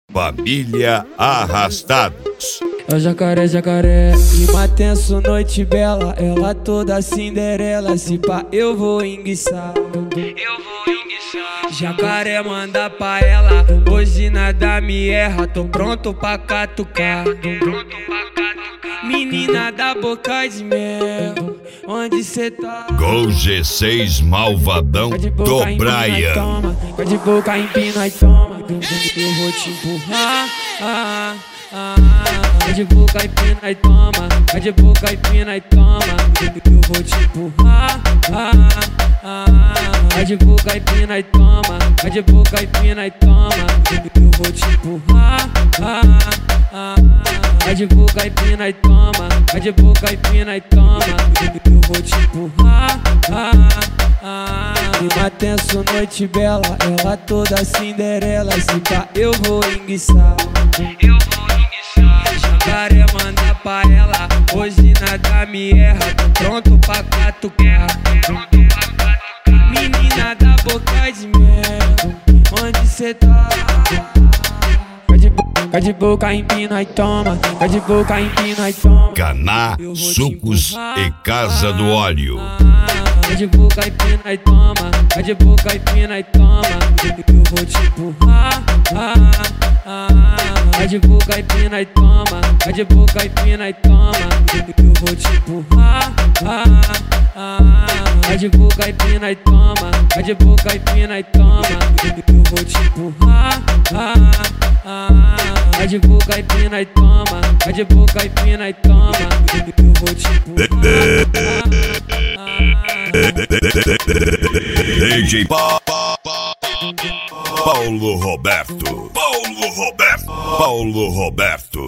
Família Arrastados. É o jacaré, jacaré, clima tenso, noite bela. Ela toda Cinderela, se pá eu vou enguiçar. Jacaré manda pra ela, hoje nada me erra. Tô pronto pra catucar. Menina da boca de mel, onde cê tá? Gol G6 Malvadão do Brian. Vai de boca, empina e toma. Eu vou te empurrar. Vai de boca, empina e toma. Vai de boca, empina e toma. Eu vou te empurrar. Vai de boca, empina e toma. Vai de boca, empina e toma. Eu vou te empurrar. Vai de boca, empina e toma. Vai de boca, empina e toma. Eu vou te empurrar. Clima tenso, noite bela. Ela toda Cinderela, se pá eu vou enguiçar. Jacaré manda pra ela, hoje nada me erra. Tô pronto pra catucar. Menina da boca de mel, onde cê tá? Vai de boca, empina e toma. Vai de boca, empina e toma. Caná, Sucos e Casa do Óleo. Vai de boca, empina e toma. Vai de boca, empina e toma. Eu vou te empurrar. Vai de boca, empina e toma. Vai de boca, empina e toma. Eu vou te empurrar. Vai de boca, empina e toma. Vai de boca, empina e toma. Eu vou te empurrar. Vai de boca, empina e toma. Vai de boca, empina e toma. Eu vou te empurrar. DJ Paulo Roberto. Paulo Roberto.